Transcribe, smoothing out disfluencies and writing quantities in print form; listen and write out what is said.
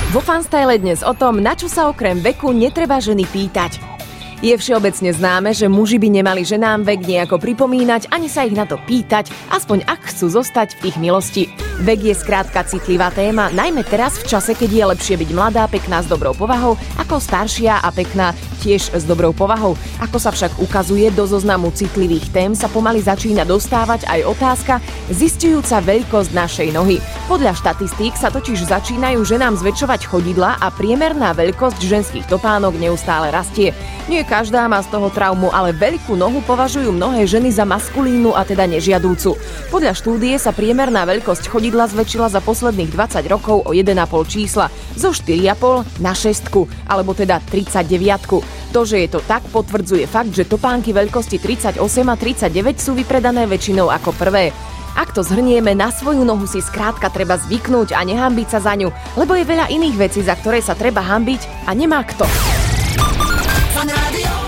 Vo Fanstyle dnes o tom, na čo sa okrem veku netreba ženy pýtať. Je všeobecne známe, že muži by nemali ženám vek nejako pripomínať, ani sa ich na to pýtať, aspoň ak chcú zostať v ich milosti. Vek je skrátka citlivá téma, najmä teraz v čase, keď je lepšie byť mladá, pekná s dobrou povahou, ako staršia a pekná tiež s dobrou povahou. Ako sa však ukazuje, do zoznamu citlivých tém sa pomaly začína dostávať aj otázka zisťujúca veľkosť našej nohy. Podľa štatistík sa totiž začínajú ženám zväčšovať chodidlá a priemerná veľkosť ženských topánok neustále rastie. Nie každá má z toho traumu, ale veľkú nohu považujú mnohé ženy za maskulínu a teda nežiadúcu. Podľa štúdie sa priemerná veľkosť chodidla zväčšila za posledných 20 rokov o 1,5 čísla, zo 4,5 na 6, alebo teda 39. To, že je to tak, potvrdzuje fakt, že topánky veľkosti 38 a 39 sú vypredané väčšinou ako prvé. Ak to zhrnieme, na svoju nohu si skrátka treba zvyknúť a nehanbiť sa za ňu, lebo je veľa iných vecí, za ktoré sa treba hanbiť a nemá kto. Fan Rádio.